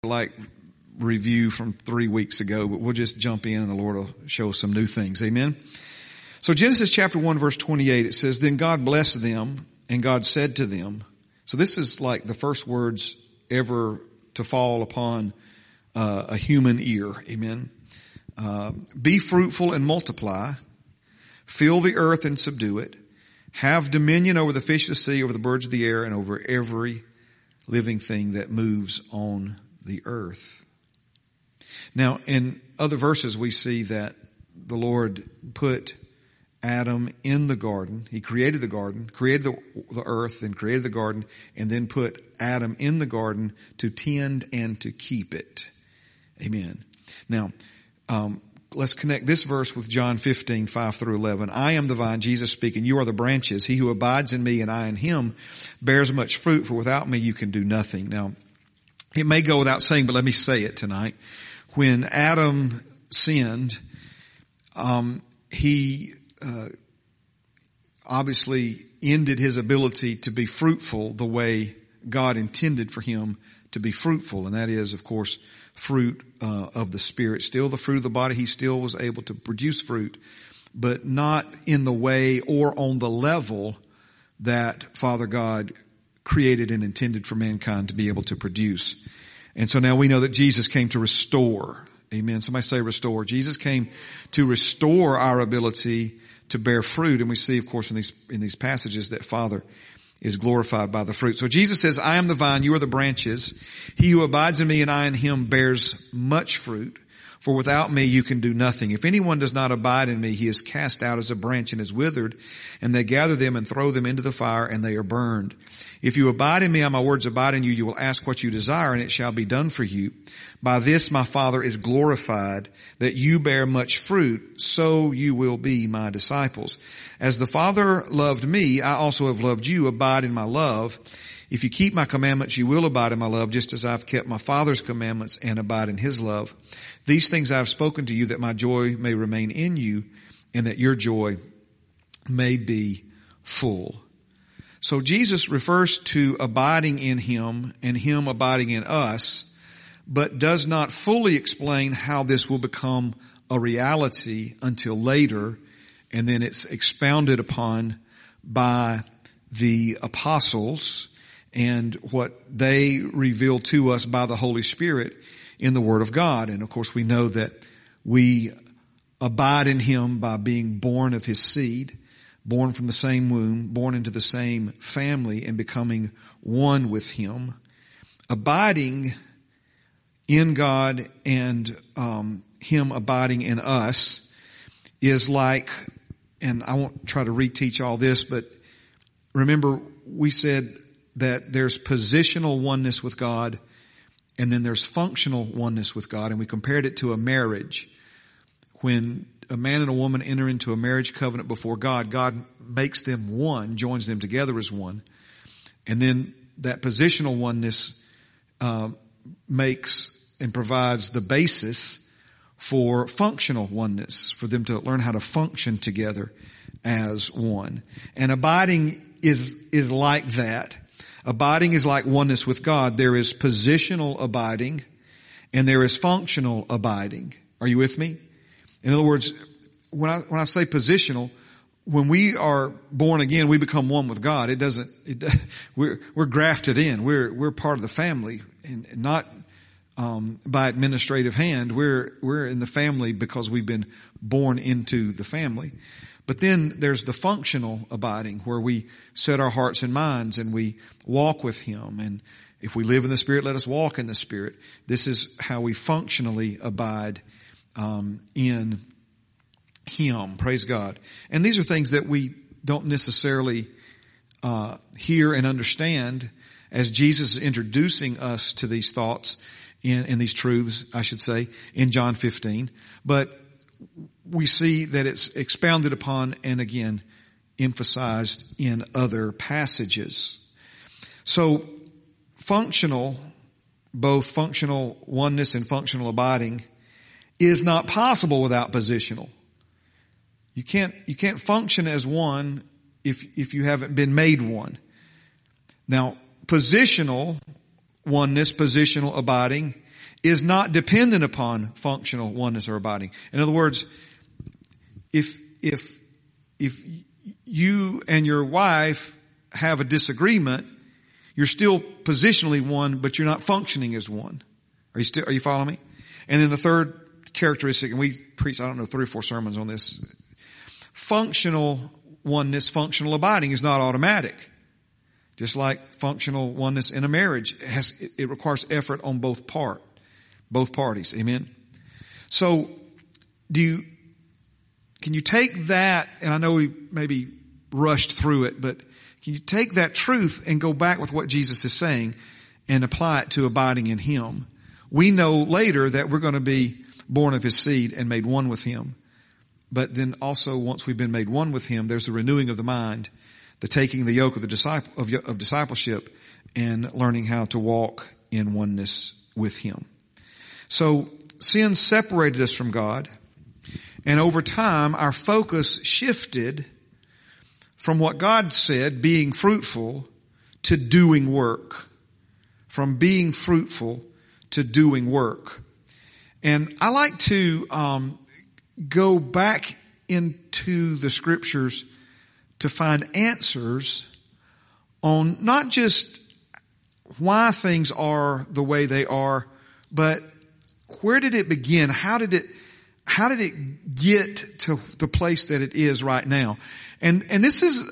like review from 3 weeks ago, but we'll just jump in and the Lord will show us some new things. Amen. So Genesis chapter 1 verse 28, it says, "Then God blessed them, and God said to them," so this is like the first words ever to fall upon a human ear. Amen. "Be fruitful and multiply, fill the earth and subdue it, have dominion over the fish of the sea, over the birds of the air, and over every living thing that moves on the earth." Now, in other verses, we see that the Lord put Adam in the garden. He created the garden, created the earth, and created the garden, and then put Adam in the garden to tend and to keep it. Amen. Now, let's connect this verse with John 15, 5 through 11. "I am the vine," Jesus speaking, "you are the branches. He who abides in me and I in him bears much fruit, for without me you can do nothing." Now, it may go without saying, but let me say it tonight. When Adam sinned, he obviously ended his ability to be fruitful the way God intended for him to be fruitful. And that is, of course, fruit of the Spirit. Still the fruit of the body, he still was able to produce fruit, but not in the way or on the level that Father God created and intended for mankind to be able to produce. And so now we know that Jesus came to restore. Amen. Somebody say restore. Jesus came to restore our ability to bear fruit. And we see, of course, in these passages that Father is glorified by the fruit. So Jesus says, "I am the vine, you are the branches. He who abides in me and I in him bears much fruit. For without me you can do nothing. If anyone does not abide in me, he is cast out as a branch and is withered, and they gather them and throw them into the fire, and they are burned. If you abide in me and my words abide in you, you will ask what you desire, and it shall be done for you. By this my Father is glorified, that you bear much fruit, so you will be my disciples. As the Father loved me, I also have loved you. Abide in my love. If you keep my commandments, you will abide in my love, just as I've kept my Father's commandments and abide in his love. These things I have spoken to you, that my joy may remain in you, and that your joy may be full." So Jesus refers to abiding in him and him abiding in us, but does not fully explain how this will become a reality until later, and then it's expounded upon by the apostles and what they reveal to us by the Holy Spirit in the Word of God. And of course we know that we abide in him by being born of his seed, born from the same womb, born into the same family, and becoming one with him. Abiding in God and him abiding in us is like, and I won't try to reteach all this, but remember we said that there's positional oneness with God, and then there's functional oneness with God, and we compared it to a marriage. When a man and a woman enter into a marriage covenant before God, God makes them one, joins them together as one. And then that positional oneness makes and provides the basis for functional oneness, for them to learn how to function together as one. And abiding is like that. Abiding is like oneness with God. There is positional abiding and there is functional abiding. Are you with me? In other words, when I say positional, when we are born again, we become one with God. We're grafted in. We're part of the family, and not by administrative hand. We're in the family because we've been born into the family. But then there's the functional abiding, where we set our hearts and minds and we walk with him. And if we live in the Spirit, let us walk in the Spirit. This is how we functionally abide in him. Praise God. And these are things that we don't necessarily hear and understand as Jesus is introducing us to these thoughts in these truths, I should say, in John 15. But we see that it's expounded upon and again emphasized in other passages. So functional, both functional oneness and functional abiding, is not possible without positional. You can't function as one if you haven't been made one. Now, positional oneness, positional abiding, is not dependent upon functional oneness or abiding. In other words, if you and your wife have a disagreement, you're still positionally one, but you're not functioning as one. Are you following me? And then the third characteristic, and we preached, 3 or 4 sermons on this. Functional oneness, functional abiding is not automatic. Just like functional oneness in a marriage, it requires effort on both parties. Amen. So, can you take that, and I know we maybe rushed through it, but can you take that truth and go back with what Jesus is saying and apply it to abiding in Him? We know later that we're going to be born of His seed and made one with Him. But then also, once we've been made one with Him, there's the renewing of the mind, the taking the yoke of of discipleship, and learning how to walk in oneness with Him. So sin separated us from God, and over time our focus shifted from what God said, being fruitful, to doing work. From being fruitful to doing work. And I like to go back into the scriptures to find answers on not just why things are the way they are, but where did it begin? How did it get to the place that it is right now? And this is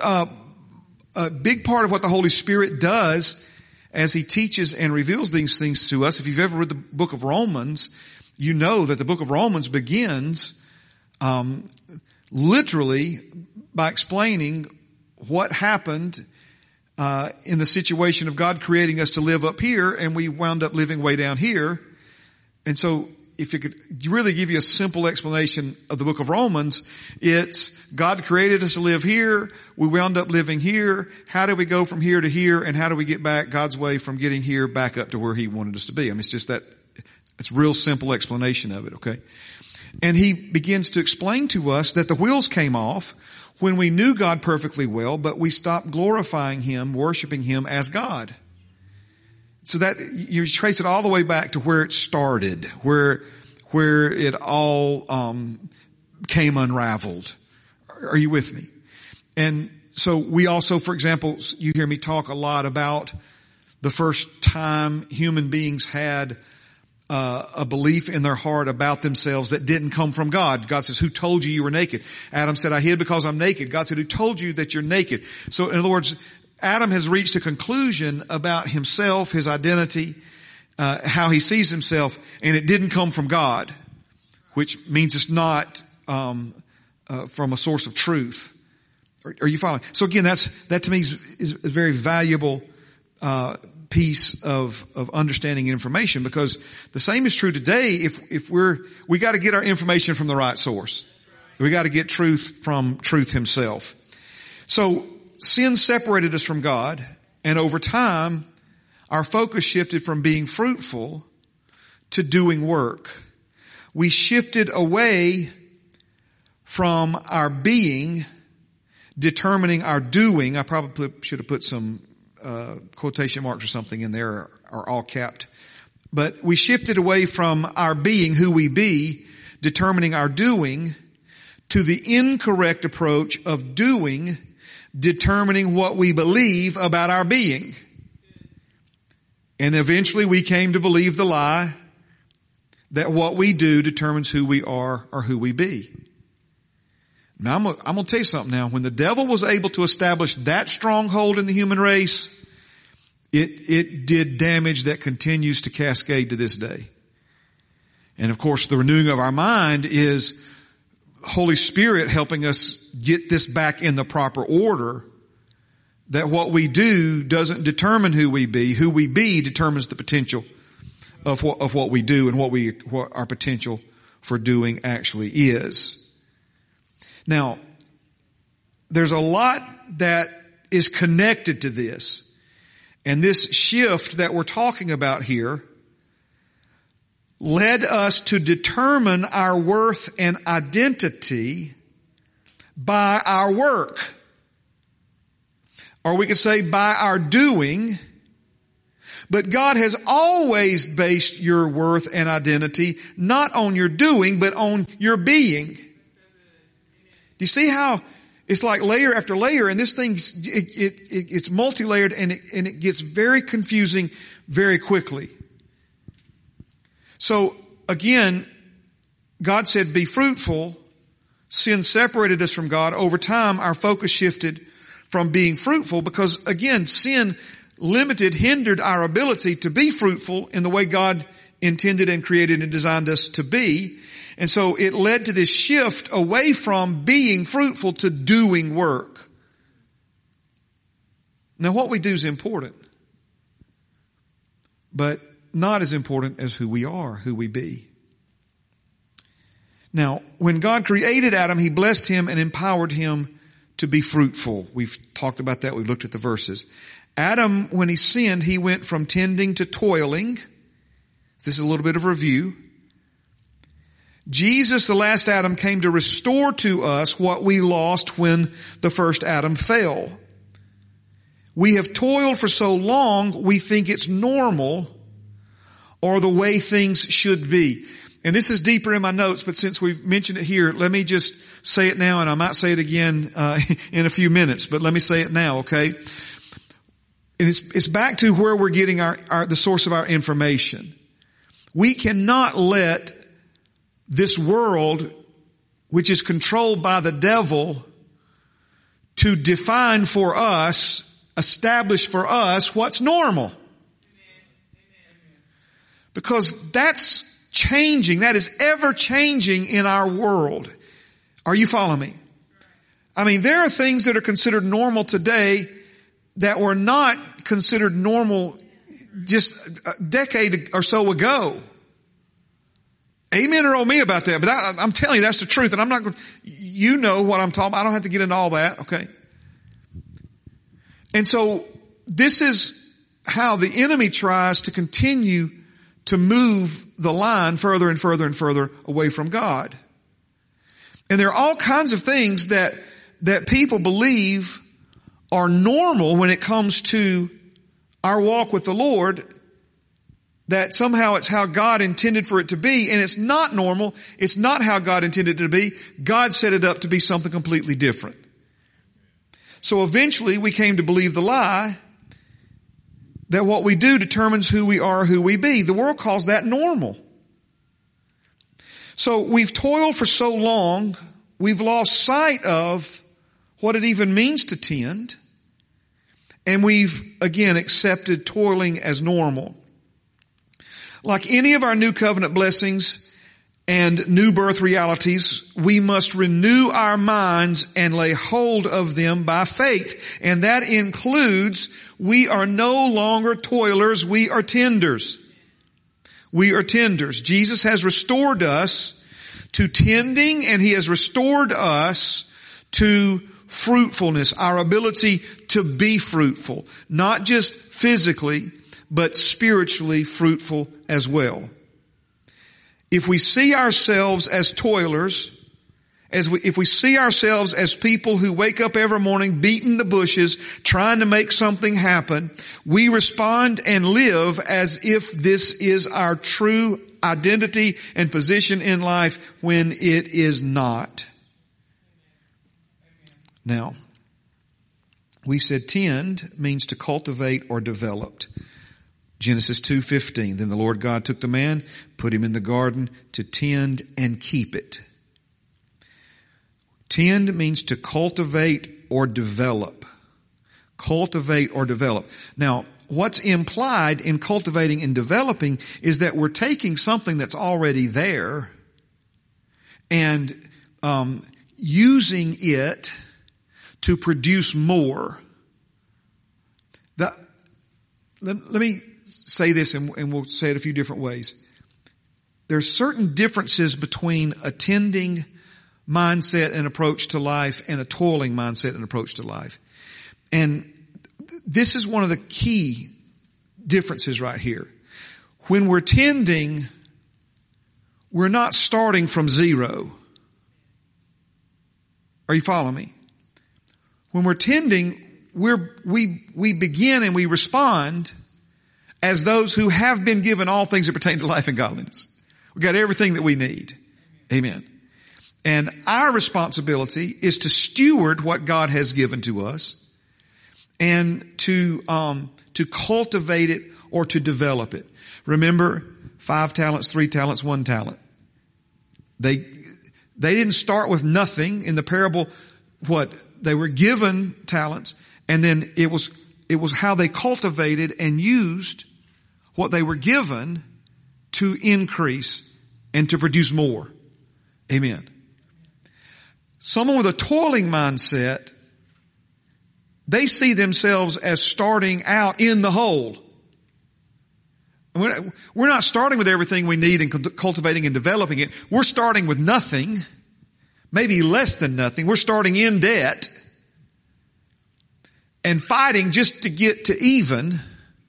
a big part of what the Holy Spirit does as He teaches and reveals these things to us. If you've ever read the book of Romans, you know that the book of Romans begins literally by explaining what happened in the situation of God creating us to live up here, and we wound up living way down here. And so if you could really give you a simple explanation of the book of Romans, it's God created us to live here. We wound up living here. How do we go from here to here? And how do we get back God's way from getting here back up to where He wanted us to be? I mean, it's just that, it's a real simple explanation of it, okay? And he begins to explain to us that the wheels came off when we knew God perfectly well, but we stopped glorifying Him, worshiping Him as God. So that you trace it all the way back to where it started, where it all came unraveled. Are you with me? And so we also, for example, you hear me talk a lot about the first time human beings had a belief in their heart about themselves that didn't come from God. God says, "Who told you you were naked?" Adam said, "I hid because I'm naked." God said, "Who told you that you're naked?" So in other words, Adam has reached a conclusion about himself, his identity, how he sees himself, and it didn't come from God, which means it's not from a source of truth. Are you following? So again, that to me is a very valuable piece of understanding and information, because the same is true today. If we got to get our information from the right source. We got to get truth from truth Himself. So sin separated us from God, and over time, our focus shifted from being fruitful to doing work. We shifted away from our being, determining our doing. I probably should have put some quotation marks or something in there, or all capped. But we shifted away from our being, who we be, determining our doing, to the incorrect approach of doing, determining what we believe about our being. And eventually we came to believe the lie that what we do determines who we are or who we be. Now I'm going to tell you something now. When the devil was able to establish that stronghold in the human race, it did damage that continues to cascade to this day. And of course, the renewing of our mind is Holy Spirit helping us get this back in the proper order, that what we do doesn't determine who we be. Who we be determines the potential of what we do and what our potential for doing actually is. Now, there's a lot that is connected to this. And this shift that we're talking about here led us to determine our worth and identity by our work. Or we could say by our doing, But God has always based your worth and identity not on your doing, but on your being. Do you see how it's like layer after layer, and this thing, it's multi-layered, and it gets very confusing very quickly. So again, God said, be fruitful. Sin separated us from God. Over time, our focus shifted from being fruitful because, again, sin hindered our ability to be fruitful in the way God intended and created and designed us to be. And so it led to this shift away from being fruitful to doing work. Now, what we do is important, but not as important as who we are, who we be. Now, when God created Adam, He blessed him and empowered him to be fruitful. We've talked about that. We've looked at the verses. Adam, when he sinned, he went from tending to toiling. This is a little bit of review. Jesus, the last Adam, came to restore to us what we lost when the first Adam fell. We have toiled for so long, we think it's normal or the way things should be. And this is deeper in my notes, but since we've mentioned it here, let me just say it now, and I might say it again in a few minutes, but let me say it now, okay? And it's back to where we're getting the source of our information. We cannot let this world, which is controlled by the devil, to define for us, establish for us what's normal. Because that's changing. That is ever changing in our world. Are you following me? I mean, there are things that are considered normal today that were not considered normal just a decade or so ago. Amen or oh me about that. But I'm telling you, that's the truth. And I'm not going to, you know what I'm talking about. I don't have to get into all that. Okay. And so this is how the enemy tries to continue to move the line further and further and further away from God. And there are all kinds of things that people believe are normal when it comes to our walk with the Lord, that somehow it's how God intended for it to be, and it's not normal. It's not how God intended it to be. God set it up to be something completely different. So eventually we came to believe the lie that what we do determines who we are, who we be. The world calls that normal. So we've toiled for so long, we've lost sight of what it even means to tend. And we've, again, accepted toiling as normal. Like any of our new covenant blessings and new birth realities, we must renew our minds and lay hold of them by faith. And that includes, we are no longer toilers, we are tenders. We are tenders. Jesus has restored us to tending, and He has restored us to fruitfulness, our ability to be fruitful, not just physically, but spiritually fruitful as well. If we see ourselves as toilers, if we see ourselves as people who wake up every morning beating the bushes, trying to make something happen, we respond and live as if this is our true identity and position in life when it is not. Now, we said tend means to cultivate or develop. Genesis 2:15, then the Lord God took the man, put him in the garden to tend and keep it. Tend means to cultivate or develop. Cultivate or develop. Now, what's implied in cultivating and developing is that we're taking something that's already there and using it to produce more. Let me say this, and we'll say it a few different ways. There's certain differences between a tending mindset and approach to life and a toiling mindset and approach to life. And this is one of the key differences right here. When we're tending, we're not starting from zero. Are you following me? When we're tending, we begin and we respond as those who have been given all things that pertain to life and godliness. We got everything that we need. Amen. And our responsibility is to steward what God has given to us and to cultivate it or to develop it. Remember, 5 talents, 3 talents, 1 talent. They didn't start with nothing in the parable. What? They were given talents, and then it was how they cultivated and used what they were given to increase and to produce more. Amen. Someone with a toiling mindset, they see themselves as starting out in the hole. We're not starting with everything we need and cultivating and developing it. We're starting with nothing, maybe less than nothing. We're starting in debt and fighting just to get to even.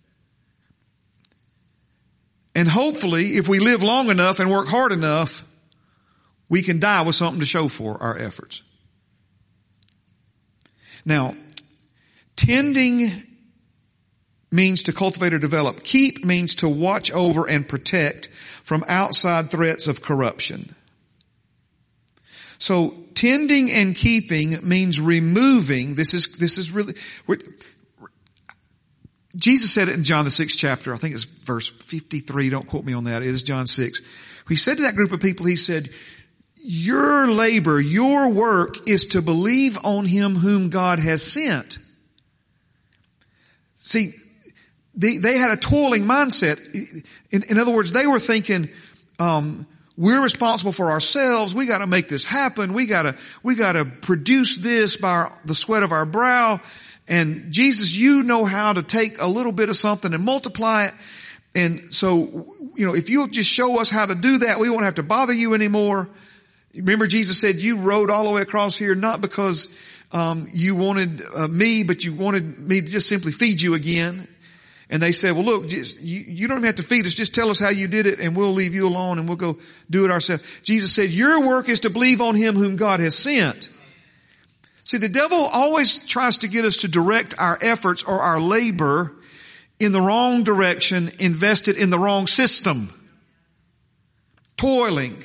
And hopefully, if we live long enough and work hard enough, we can die with something to show for our efforts. Now, tending means to cultivate or develop. Keep means to watch over and protect from outside threats of corruption. So, tending and keeping means removing. This is really, Jesus said it in John the 6th chapter. I think it's verse 53. Don't quote me on that. It is John 6. He said to that group of people, he said, your labor, your work is to believe on him whom God has sent. See, they had a toiling mindset. In other words, they were thinking, we're responsible for ourselves. We got to make this happen. We got to produce this by the sweat of our brow. And Jesus, you know how to take a little bit of something and multiply it. And so, if you'll just show us how to do that, we won't have to bother you anymore. Remember, Jesus said you rode all the way across here, not because, you wanted me, but you wanted me to just simply feed you again. And they said, well, look, you don't even have to feed us. Just tell us how you did it and we'll leave you alone and we'll go do it ourselves. Jesus said, your work is to believe on him whom God has sent. See, the devil always tries to get us to direct our efforts or our labor in the wrong direction, invested in the wrong system. Toiling.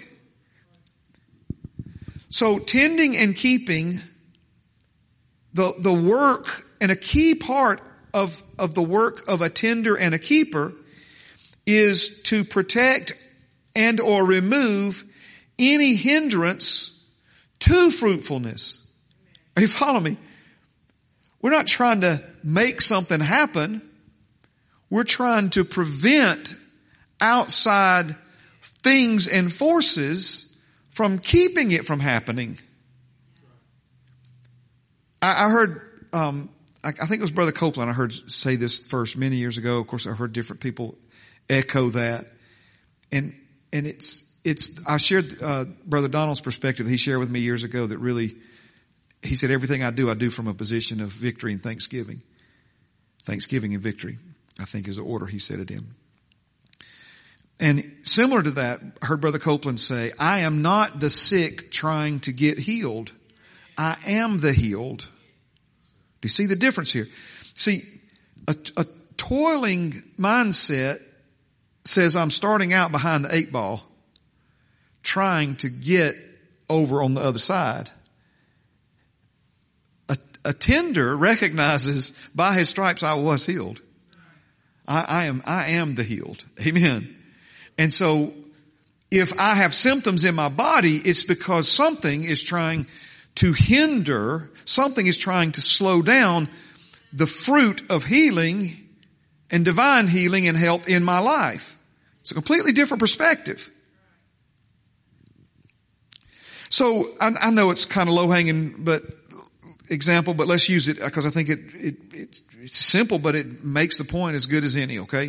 So tending and keeping the work, and a key part of the work of a tender and a keeper is to protect and or remove any hindrance to fruitfulness. Are you following me? We're not trying to make something happen. We're trying to prevent outside things and forces from keeping it from happening. I heard, I think it was Brother Copeland I heard say this first many years ago. Of course, I heard different people echo that. And I shared Brother Donald's perspective that he shared with me years ago that really, he said, everything I do from a position of victory and thanksgiving. Thanksgiving and victory, I think, is the order he said it in. And similar to that, I heard Brother Copeland say, I am not the sick trying to get healed. I am the healed. Do you see the difference here? See, a toiling mindset says I'm starting out behind the 8 ball, trying to get over on the other side. A tender recognizes by his stripes I was healed. I am the healed. Amen. And so if I have symptoms in my body, it's because something is trying to hinder, something is trying to slow down the fruit of healing and divine healing and health in my life. It's a completely different perspective. So I know it's kind of low-hanging example, but let's use it because I think it's simple, but it makes the point as good as any, okay?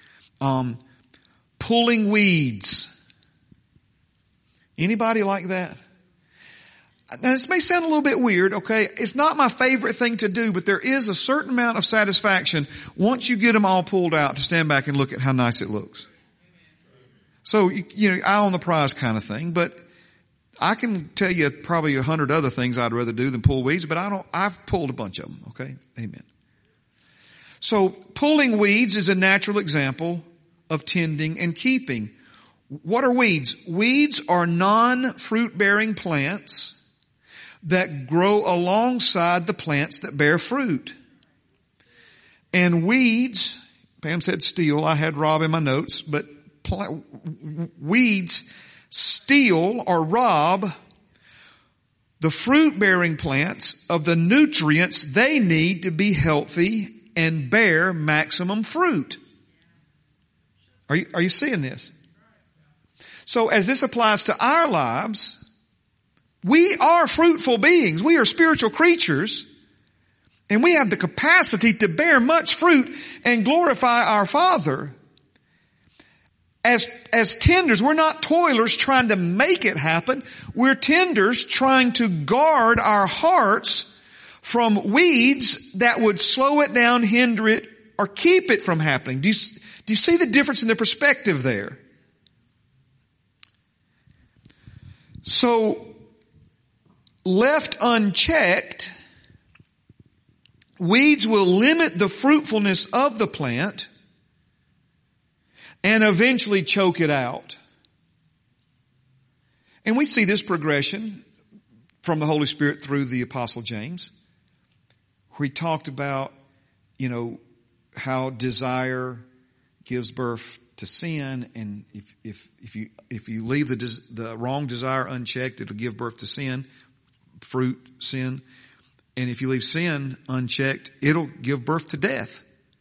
Pulling weeds. Anybody like that? Now this may sound a little bit weird, okay? It's not my favorite thing to do, but there is a certain amount of satisfaction once you get them all pulled out to stand back and look at how nice it looks. So, eye on the prize kind of thing, but I can tell you probably 100 other things I'd rather do than pull weeds, but I've pulled a bunch of them, okay? Amen. So pulling weeds is a natural example of tending and keeping. What are weeds? Weeds are non-fruit-bearing plants that grow alongside the plants that bear fruit. And weeds, Pam said steal, I had rob in my notes, but weeds steal or rob the fruit-bearing plants of the nutrients they need to be healthy and bear maximum fruit. Are you seeing this? So as this applies to our lives, we are fruitful beings. We are spiritual creatures. And we have the capacity to bear much fruit and glorify our Father. As tenders, we're not toilers trying to make it happen. We're tenders trying to guard our hearts from weeds that would slow it down, hinder it, or keep it from happening. Do you see the difference in the perspective there? So, left unchecked, weeds will limit the fruitfulness of the plant and eventually choke it out. And we see this progression from the Holy Spirit through the Apostle James, where he talked about, how desire gives birth to sin, and if you leave the wrong desire unchecked, it'll give birth to sin, fruit, sin. And if you leave sin unchecked, it'll give birth to death.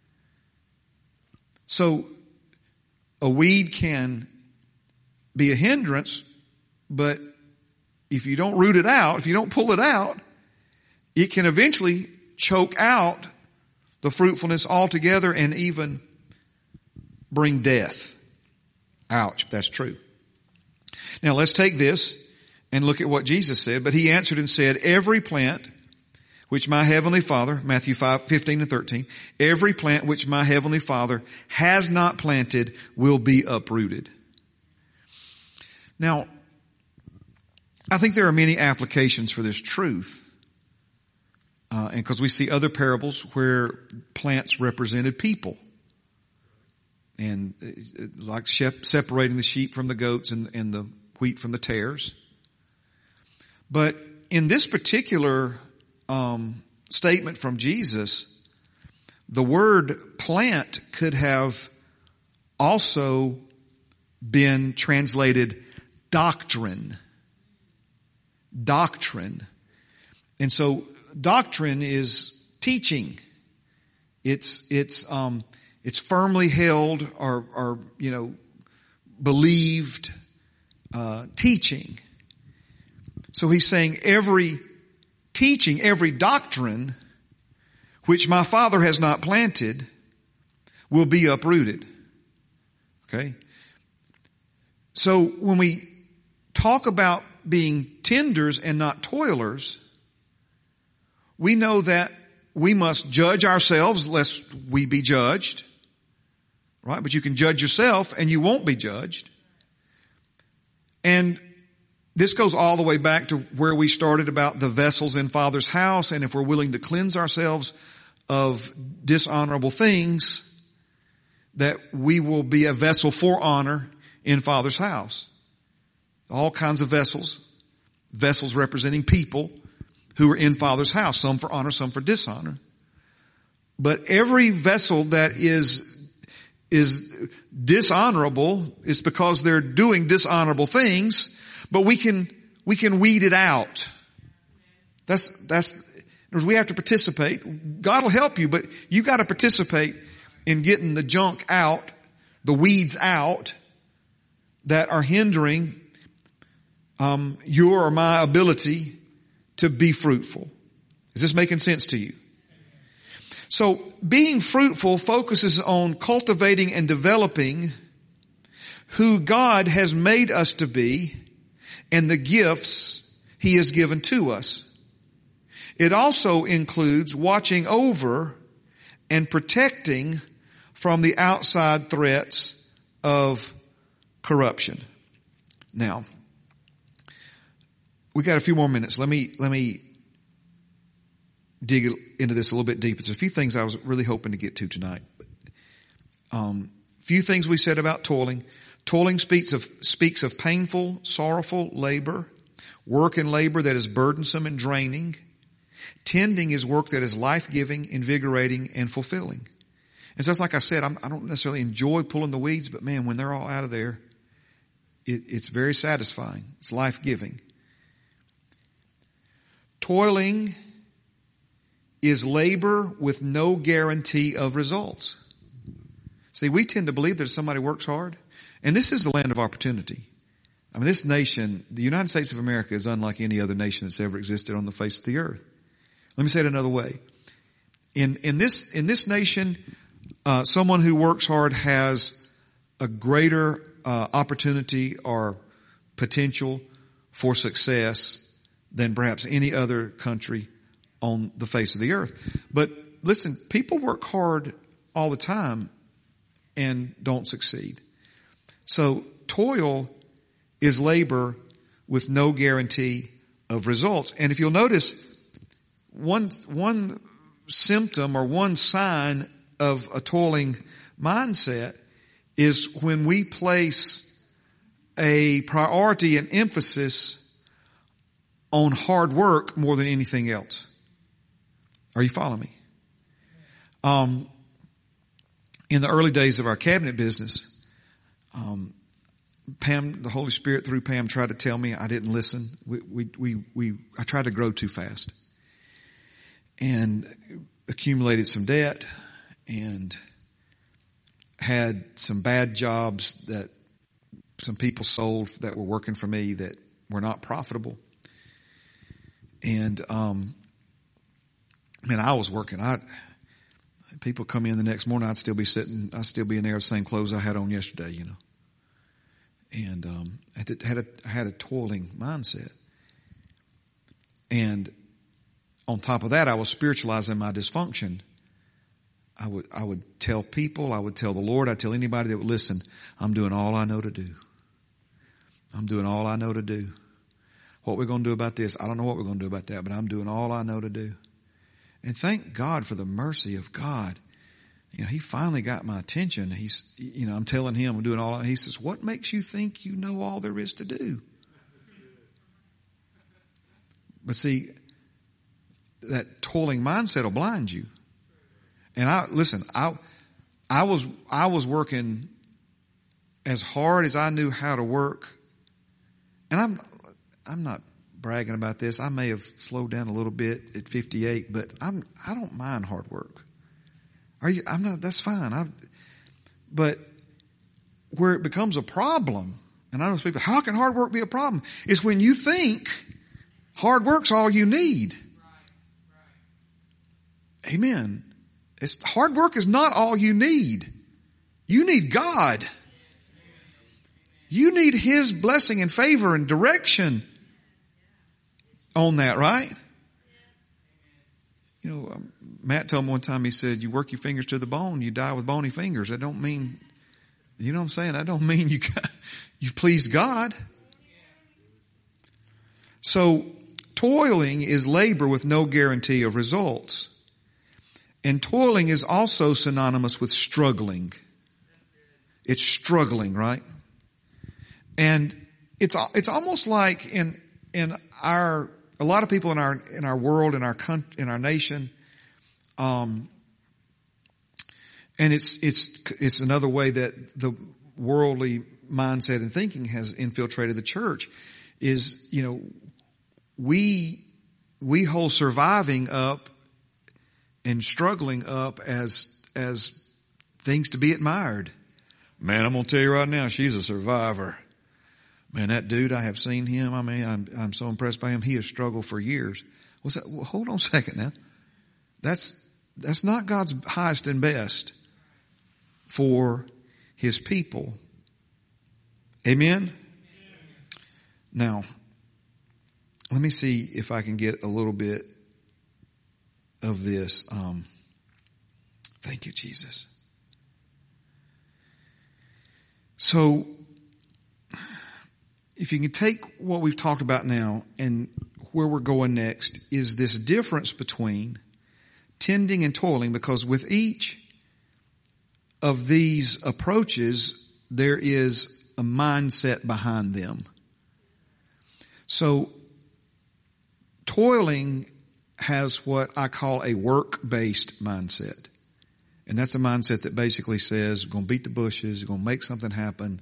So a weed can be a hindrance, but if you don't root it out, if you don't pull it out, it can eventually choke out the fruitfulness altogether and even bring death. Ouch, that's true. Now let's take this and look at what Jesus said. But he answered and said, every plant which my heavenly Father, Matthew 5:15 and 13, every plant which my heavenly Father has not planted will be uprooted. Now, I think there are many applications for this truth. And because we see other parables where plants represented people. And like separating the sheep from the goats and the wheat from the tares. But in this particular statement from Jesus, the word plant could have also been translated doctrine. Doctrine. And so doctrine is teaching. It's firmly held or believed teaching. So he's saying every teaching, every doctrine which my Father has not planted will be uprooted. Okay? So when we talk about being tenders and not toilers, we know that we must judge ourselves lest we be judged. Right? But you can judge yourself and you won't be judged. And this goes all the way back to where we started about the vessels in Father's house. And if we're willing to cleanse ourselves of dishonorable things, that we will be a vessel for honor in Father's house. All kinds of vessels representing people who are in Father's house, some for honor, some for dishonor. But every vessel that is dishonorable is because they're doing dishonorable things, but we can weed it out. We have to participate. God will help you, but you got to participate in getting the junk out, the weeds out that are hindering your or my ability to be fruitful. Is this making sense to you? So being fruitful focuses on cultivating and developing who God has made us to be and the gifts He has given to us. It also includes watching over and protecting from the outside threats of corruption. Now, we got a few more minutes. Let me dig into this a little bit deeper. There's a few things I was really hoping to get to tonight. Few things we said about toiling. Toiling speaks of painful, sorrowful labor, work and labor that is burdensome and draining. Tending is work that is life-giving, invigorating, and fulfilling. And just like I said, I don't necessarily enjoy pulling the weeds, but man, when they're all out of there, it's very satisfying. It's life-giving. Toiling is labor with no guarantee of results. See, we tend to believe that if somebody works hard, and this is the land of opportunity. I mean, this nation, the United States of America, is unlike any other nation that's ever existed on the face of the earth. Let me say it another way. In this nation, someone who works hard has a greater opportunity or potential for success than perhaps any other country on the face of the earth. But listen, people work hard all the time and don't succeed. So toil is labor with no guarantee of results. And if you'll notice, one symptom or one sign of a toiling mindset is when we place a priority and emphasis on hard work more than anything else. Are you following me? In the early days of our cabinet business, Pam, the Holy Spirit through Pam tried to tell me I didn't listen. I tried to grow too fast and accumulated some debt and had some bad jobs that some people sold that were working for me that were not profitable. And, man, I was working. People come in the next morning, I'd still be in there with the same clothes I had on yesterday, you know. And, I had a toiling mindset. And on top of that, I was spiritualizing my dysfunction. I would tell people, I would tell the Lord, I'd tell anybody that would listen, I'm doing all I know to do. I'm doing all I know to do. What we're going to do about this, I don't know what we're going to do about that, but I'm doing all I know to do. And thank God for the mercy of God. You know, he finally got my attention. I'm telling him I'm doing all. He says, what makes you think you know all there is to do? But see, that toiling mindset will blind you. And I was working as hard as I knew how to work. And I'm not bragging about this. I may have slowed down a little bit at 58, but I don't mind hard work. That's fine. But where it becomes a problem, and I know people, how can hard work be a problem? Is when you think hard work's all you need. Right. Amen. Hard work is not all you need. You need God. You need His blessing and favor and direction on that, right? You know, Matt told me one time, he said, you work your fingers to the bone, you die with bony fingers. That don't mean, you know what I'm saying? That don't mean you've pleased God. So toiling is labor with no guarantee of results. And toiling is also synonymous with struggling. It's struggling, right? And it's almost like in a lot of people in our world, in our country, in our nation, and it's another way that the worldly mindset and thinking has infiltrated the church is, you know, we hold surviving up and struggling up as things to be admired. Man, I'm going to tell you right now, she's a survivor. Man, that dude, I have seen him. I mean, I'm so impressed by him. He has struggled for years. What's that? Well, hold on a second now. That's not God's highest and best for His people. Amen? Now, let me see if I can get a little bit of this. Thank you, Jesus. So, if you can take what we've talked about now and where we're going next is this difference between tending and toiling, because with each of these approaches, there is a mindset behind them. So toiling has what I call a work-based mindset. And that's a mindset that basically says, we're going to beat the bushes, we're going to make something happen.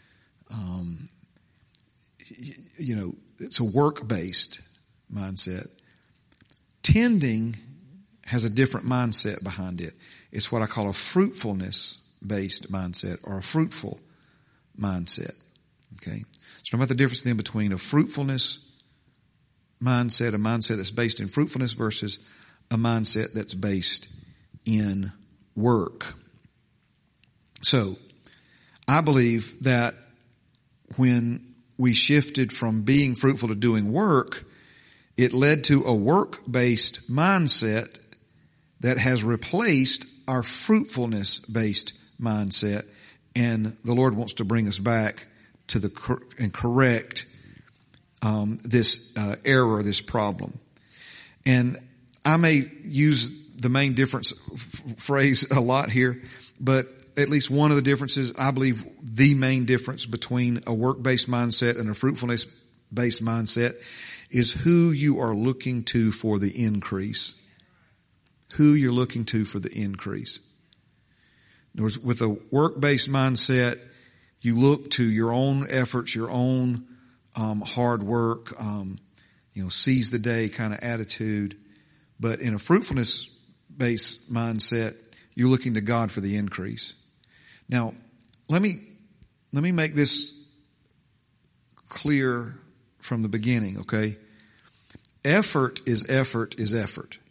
It's a work-based mindset. Tending has a different mindset behind it. It's what I call a fruitfulness-based mindset, or a fruitful mindset. Okay? So know about the difference then between a fruitfulness mindset, a mindset that's based in fruitfulness, versus a mindset that's based in work. So, I believe that when we shifted from being fruitful to doing work, it led to a work-based mindset that has replaced our fruitfulness-based mindset, and the Lord wants to bring us back to and correct this error, this problem. And I may use the main difference phrase a lot here, but at least one of the differences, I believe the main difference between a work-based mindset and a fruitfulness-based mindset is who you are looking to for the increase. Who you're looking to for the increase. In other words, with a work-based mindset, you look to your own efforts, your own hard work, seize the day kind of attitude. But in a fruitfulness-based mindset, you're looking to God for the increase. Now, let me make this clear from the beginning, okay? Effort is effort is effort.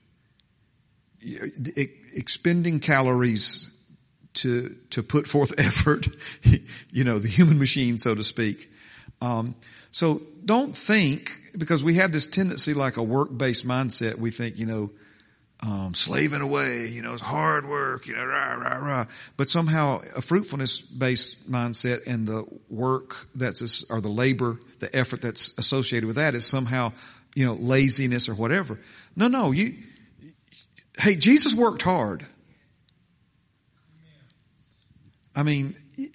Expending calories to put forth effort, the human machine, so to speak. So don't think, because we have this tendency, like a work-based mindset, we think, slaving away, it's hard work, rah, rah, rah. But somehow a fruitfulness-based mindset and the work or the labor, the effort that's associated with that is somehow, laziness or whatever. No, hey, Jesus worked hard. I mean,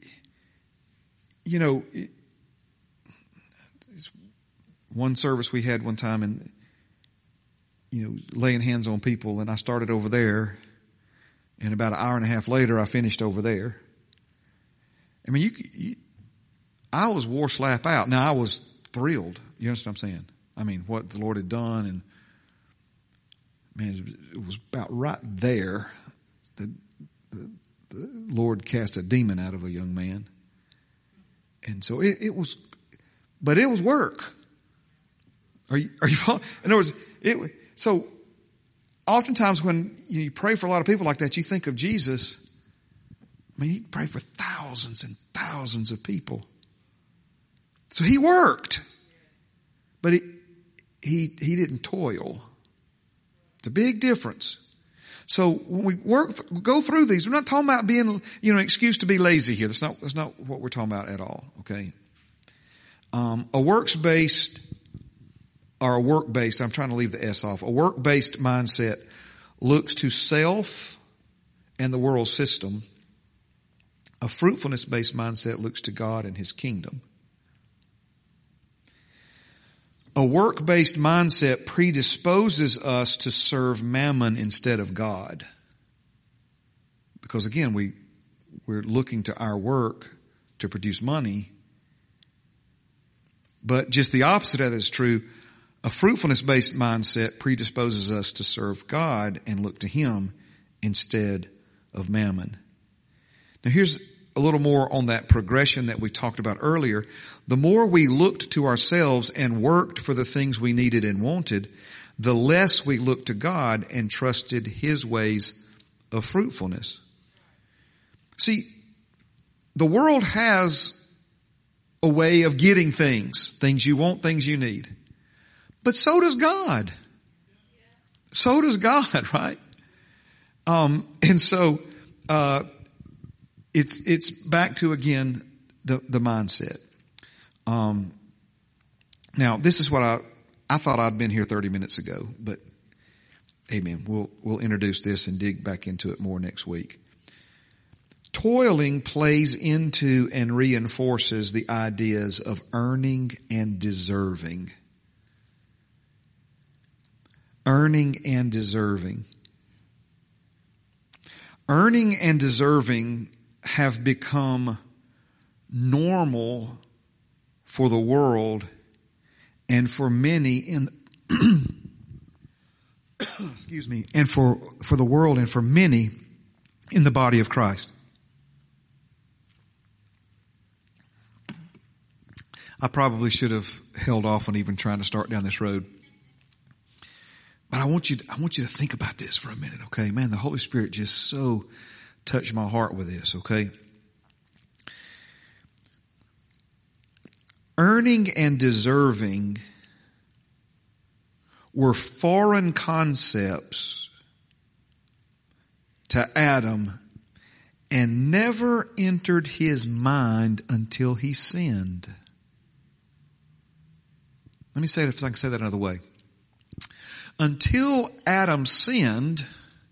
one service we had one time, and laying hands on people, and I started over there, and about an hour and a half later, I finished over there. I mean, I was wore slap out. Now, I was thrilled. You understand what I'm saying? I mean, what the Lord had done, and man, it was about right there that the Lord cast a demon out of a young man. And so it was, but it was work. Are you following? In other words, so oftentimes when you pray for a lot of people like that, you think of Jesus. I mean, he prayed for thousands and thousands of people. So he worked, but he didn't toil. It's a big difference. So when we go through these, we're not talking about being, an excuse to be lazy here. That's not what we're talking about at all. Okay. A works-based or a work-based, I'm trying to leave the S off. A work-based mindset looks to self and the world system. A fruitfulness-based mindset looks to God and His kingdom. A work-based mindset predisposes us to serve mammon instead of God. Because again, we're looking to our work to produce money. But just the opposite of that is true. A fruitfulness-based mindset predisposes us to serve God and look to Him instead of mammon. Now here's a little more on that progression that we talked about earlier. The more we looked to ourselves and worked for the things we needed and wanted, the less we looked to God and trusted His ways of fruitfulness. See, the world has a way of getting things you want, things you need. But so does God. So does God, right? And so, it's back to, again, the mindset. Now this is what I thought I'd been here 30 minutes ago, but Amen. We'll introduce this and dig back into it more next week. Toiling plays into and reinforces the ideas of earning and deserving. Earning and deserving. Earning and deserving have become normal for the world and for many in excuse me, and for the world and for many in the body of Christ. I probably should have held off on even trying to start down this road. But I want you to think about this for a minute, okay? Man, the Holy Spirit just so touched my heart with this, okay? Earning and deserving were foreign concepts to Adam and never entered his mind until he sinned. Let me say it if I can say that another way. Until Adam sinned,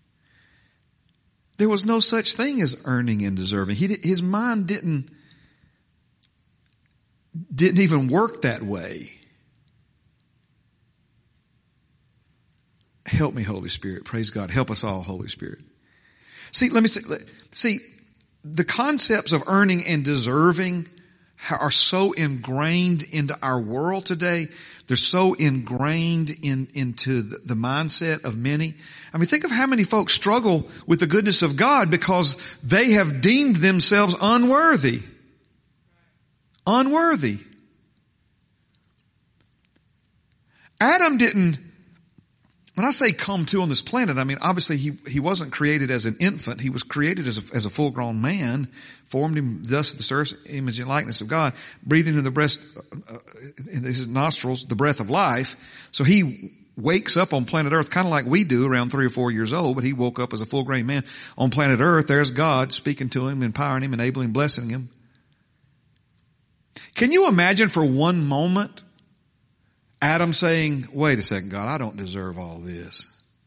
there was no such thing as earning and deserving. His mind didn't even work that way. Help me, Holy Spirit. Praise God. Help us all, Holy Spirit. See, the concepts of earning and deserving are so ingrained into our world today. They're so ingrained into the mindset of many. I mean, think of how many folks struggle with the goodness of God because they have deemed themselves unworthy. Unworthy. Adam didn't, when I say come to on this planet, I mean, obviously he wasn't created as an infant. He was created as a full-grown man, formed him thus the surface, image and likeness of God, breathing in the breast, in his nostrils, the breath of life. So he wakes up on planet Earth kind of like we do around 3 or 4 years old, but he woke up as a full-grown man on planet Earth. There's God speaking to him, empowering him, enabling, blessing him. Can you imagine for one moment Adam saying, wait a second, God, I don't deserve all this.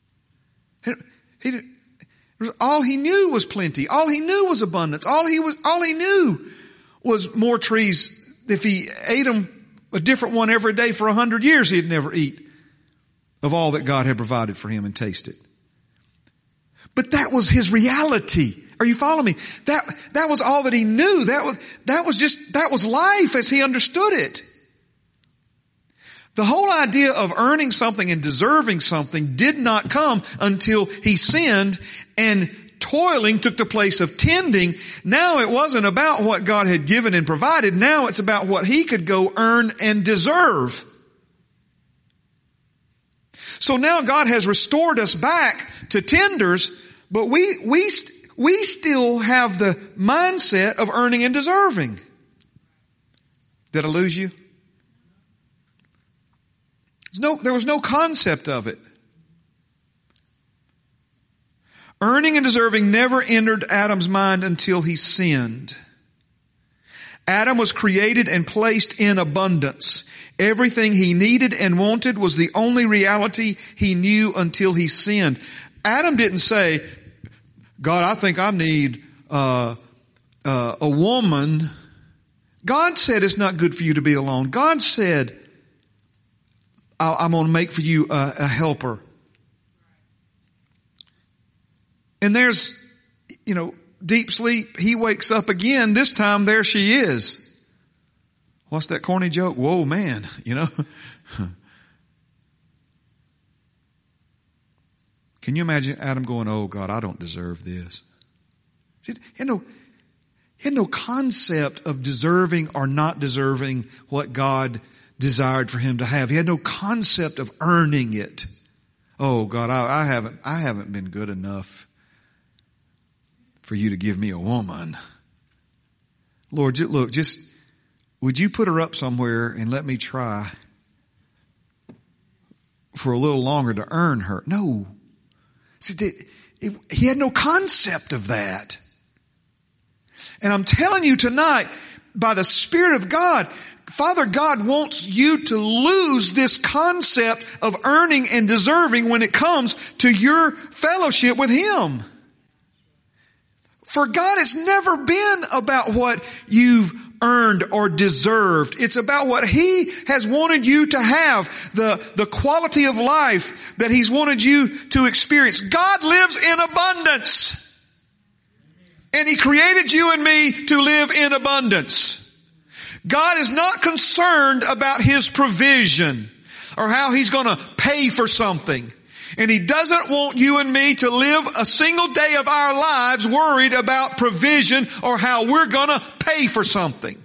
All he knew was plenty. All he knew was abundance. All he knew was more trees. If he ate them, a different one every day for 100 years, he'd never eat of all that God had provided for him and taste it. But that was his reality. Are you following me? That was all that he knew. That was life as he understood it. The whole idea of earning something and deserving something did not come until he sinned and toiling took the place of tending. Now it wasn't about what God had given and provided. Now it's about what he could go earn and deserve. So now God has restored us back to tenders, but we still have the mindset of earning and deserving. Did I lose you? There was no concept of it. Earning and deserving never entered Adam's mind until he sinned. Adam was created and placed in abundance. Everything he needed and wanted was the only reality he knew until he sinned. Adam didn't say, God, I think I need a woman. God said it's not good for you to be alone. God said, I'm going to make for you a helper. And there's, deep sleep. He wakes up again. This time there she is. What's that corny joke? Whoa, man, Can you imagine Adam going, oh God, I don't deserve this. He had no concept of deserving or not deserving what God desired for him to have. He had no concept of earning it. Oh God, I haven't been good enough for you to give me a woman. Lord, look, would you put her up somewhere and let me try for a little longer to earn her? No. See, he had no concept of that. And I'm telling you tonight, by the Spirit of God, Father God wants you to lose this concept of earning and deserving when it comes to your fellowship with Him. For God, it's never been about what you've earned or deserved. It's about what He has wanted you to have, the quality of life that He's wanted you to experience. God lives in abundance. And He created you and me to live in abundance. God is not concerned about His provision or how He's going to pay for something. And He doesn't want you and me to live a single day of our lives worried about provision or how we're going to pay for something.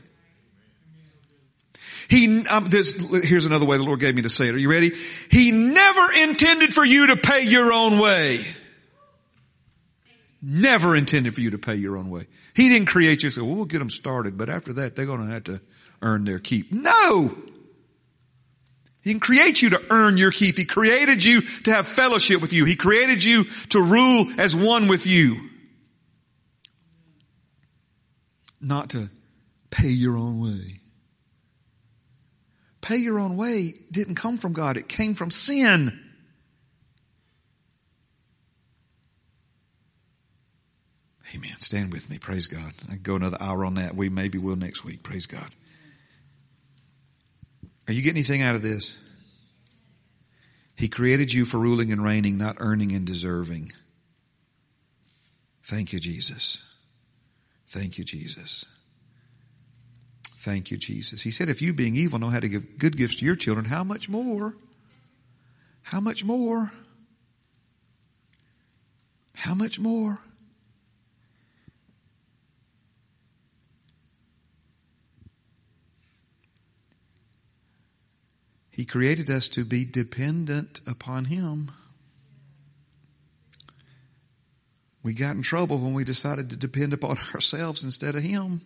Here's another way the Lord gave me to say it. Are you ready? He never intended for you to pay your own way. Never intended for you to pay your own way. He didn't create you and say, well, we'll get them started, but after that, they're going to have to earn their keep. No! He didn't create you to earn your keep. He created you to have fellowship with you. He created you to rule as one with you. Not to pay your own way. Pay your own way didn't come from God. It came from sin. Amen. Stand with me. Praise God. I can go another hour on that. We maybe will next week. Praise God. Are you getting anything out of this? He created you for ruling and reigning, not earning and deserving. Thank you, Jesus. Thank you, Jesus. Thank you, Jesus. He said, if you being evil know how to give good gifts to your children, how much more? How much more? How much more? He created us to be dependent upon Him. We got in trouble when we decided to depend upon ourselves instead of Him.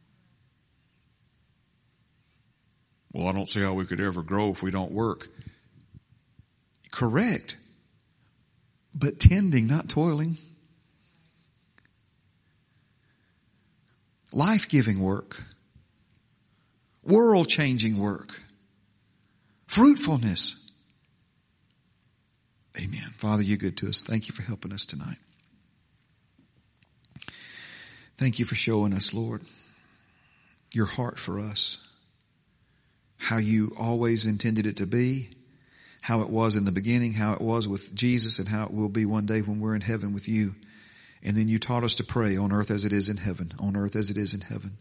Well, I don't see how we could ever grow if we don't work. Correct. But tending, not toiling. Life-giving work. World-changing work. Fruitfulness. Amen. Father, you're good to us. Thank you for helping us tonight. Thank you for showing us, Lord, your heart for us. How you always intended it to be. How it was in the beginning. How it was with Jesus. And how it will be one day when we're in heaven with you. And then you taught us to pray on earth as it is in heaven. On earth as it is in heaven.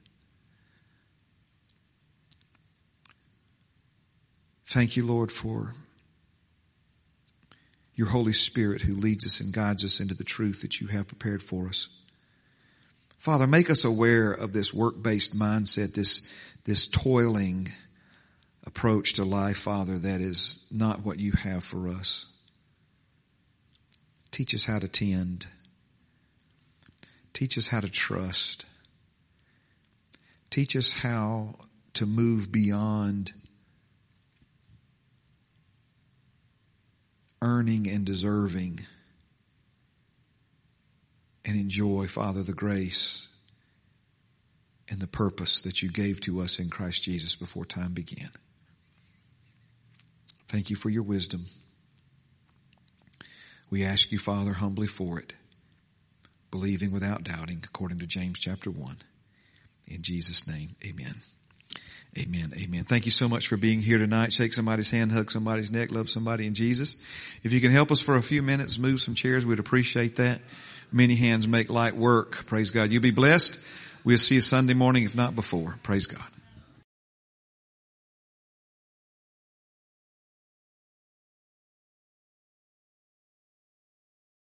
Thank you, Lord, for your Holy Spirit who leads us and guides us into the truth that you have prepared for us. Father, make us aware of this work-based mindset, this toiling approach to life, Father, that is not what you have for us. Teach us how to tend. Teach us how to trust. Teach us how to move beyond earning and deserving, and enjoy, Father, the grace and the purpose that you gave to us in Christ Jesus before time began. Thank you for your wisdom. We ask you, Father, humbly for it, believing without doubting, according to James chapter 1. In Jesus' name, amen. Amen. Amen. Thank you so much for being here tonight. Shake somebody's hand, hug somebody's neck, love somebody in Jesus. If you can help us for a few minutes, move some chairs, we'd appreciate that. Many hands make light work. Praise God. You be blessed. We'll see you Sunday morning, if not before. Praise God.